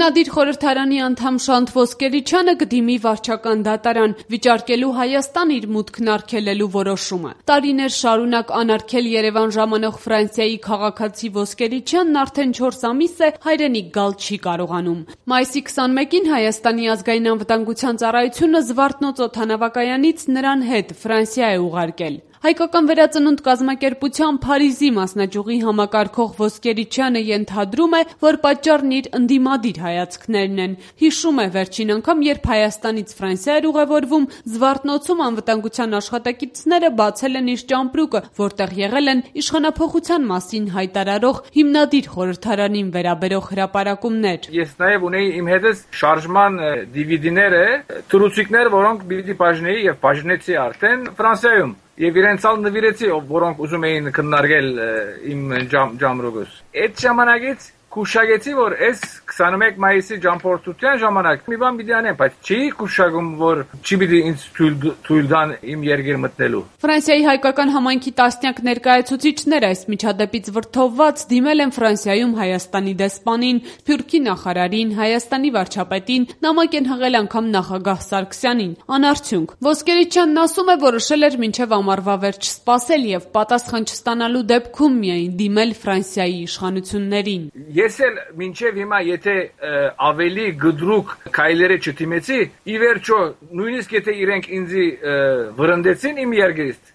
Հիմնադիր խորհրդարանի անդամ Շանթ Ոսկերիչյանը կդիմի վարչական դատարան, վիճարկելու Հայաստան իր մուտքն արգելելու որոշումը։ Տարիներ շարունակ անարգել Երևան ժամանող Ֆրանսիայի քաղաքացի Ոսկերիչյանն արդեն 4 ամիս է հայրենիք գալ չի կարողանում։ Մայիսի 21-ին Հայաստանի ազգային անվտանգության ծառայությունը Զվարթնոց օդանավակայանից նրան հետ Ֆրանսիա է ուղարկել։ Հայկական վերածնունդ կազմակերպության Փարիզի մասնաճյուղի համակարգող Ոսկերիչյանը ենթադրում է, որ պատճառն իր ընդդիմադիր հայացքներն են։ Հիշում է վերջին անգամ, երբ Հայաստանից Ֆրանսիա էր ուղևորվում, Զվարթնոցում անվտանգության աշխատակիցները բացել են իր ճամպրուկը, որտեղ եղել են իշխանափոխության մասին հայտարարող հիմնադիր խորհրդարանին վերաբերող հրապարակումներ։ Ես նաև ունեի իմ հետս շարժման դիվիդիները, թռուցիկներ, որոնք պիտի բաժնեի եւ բաժնեցի արդեն Ֆրանսիայում։ Եվ իրենց ալ նվիրեցի, որոնք ուզում էին քննարկել իմ ճամպրուկս։ Այդ ժամանակից Կուշագեցի, որ այս 21 մայիսի ճամփորդության ժամանակ մի բան պիտի անեմ, բայց չի կուշագում, որ չի պիտի ինձ թույլ տան իմ երկիր մտնելու։ Ֆրանսիայի հայկական համայնքի տասնյակ ներկայացուցիչներ այս միջադեպից վրդովված դիմել են Ֆրանսիայում Հայաստանի դեսպանին, Սփյուռքի նախարարին, Հայաստանի վարչապետին, նամակ են հղել անգամ նախագահ Սարգսյանին։ Անարդյունք։ Ոսկերիչյանն ասում է, որոշել էր մինչև ամառվա վերջ սպասել եւ պատասխան չստանալու դեպքում միայն դիմել Ֆրանսիայի իշխանություններին։ Ես էլ մինչև հիմա եթե ավելի գդրուկ քայլերը չդիմեցի, ի վերջո նույնիսկ եթե իրենք ինձ վրընդեցին իմ երկրից,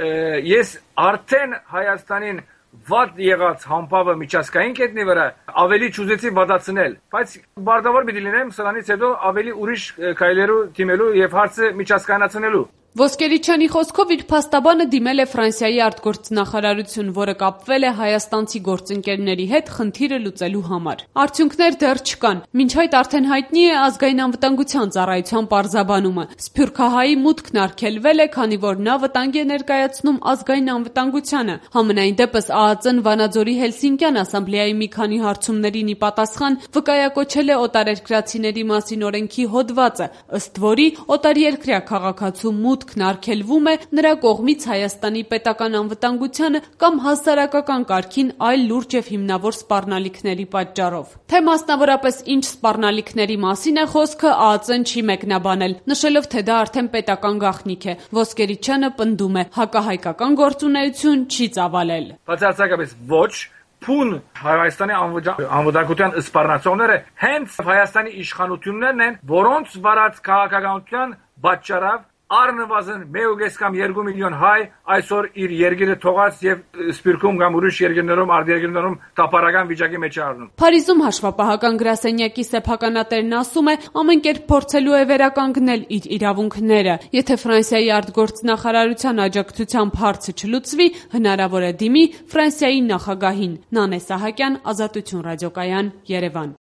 ես արդեն Հայաստանին վատ եղած համբավը միջազգային կետնի վրա ավելի չուզեցի վատացնել, բայց բարձրավոր պիտի լինեմ սրանից հետո ավելի ուրիշ քայլերու դիմելու եւ հարցը միջազգայնացնելու։ Ոսկերիչյանի խոսքով իր փաստաբանը դիմել է Ֆրանսիայի արտգործնախարարություն, որը կապվել է հայաստանցի գործընկերների հետ խնդիրը լուծելու համար։ Արդյունքներ դեռ չկան։ Մինչ այդ արդեն հայտնի է ազգային անվտանգության ծառայության պարզաբանումը։ Սփյուռքահայի մուտքն արգելվել է, քանի որ նա վտանգ է ներկայացնում ազգային անվտանգությանը։ Համենայն դեպս ԱԱԾ-ն Վանաձորի Հելսինկյան ասամբլեայի մի քանի հարցումներին ի պատասխան վկայակոչել է օտարերկրացիների մասին օրենքի հոդվածը, ըստ որի օտարերկրյա քաղաքացու մուտքն արգելվում է նրա կողմից Հայաստանի պետական անվտանգությանը կամ հասարակական կարգին այլ լուրջ եւ հիմնավոր սպառնալիքների պատճառով։ Թե մասնավորապես ինչ սպառնալիքների մասին է խոսքը, ԱԱԾ-ն չի մեկնաբանել, նշելով, թե դա արդեն պետական գաղտնիք է։ Ոսկերիչյանը պնդում է, հակահայկական գործունեություն չի ծավալել։ Բացարձակապես ոչ, փուն Հայաստանի անվտանգության սպառնացողները հենց Հայաստանի իշխանություններն են, որոնց վարած քաղաքականության պատճառով առնվազն 1.5 կամ 2 միլիոն հայ այսօր իր երկիրը թողած եւ Սփյուռքում կամ ուրիշ երկրներում, արտերկրներում տապարական վիճակի մեջ առնում։ Փարիզում հաշվապահական գրասենյակի սեփականատերն ասում է, ամեն կերպ փորձելու է վերականգնել իր իրավունքները։ Եթե Ֆրանսիայի արտգործնախարարության աջակցությամբ հարցը չլուծվի, հնարավոր է դիմի Ֆրանսիայի նախագահին։ Նանե Սահակյան, Ազատություն ռադիոկայան, Երևան։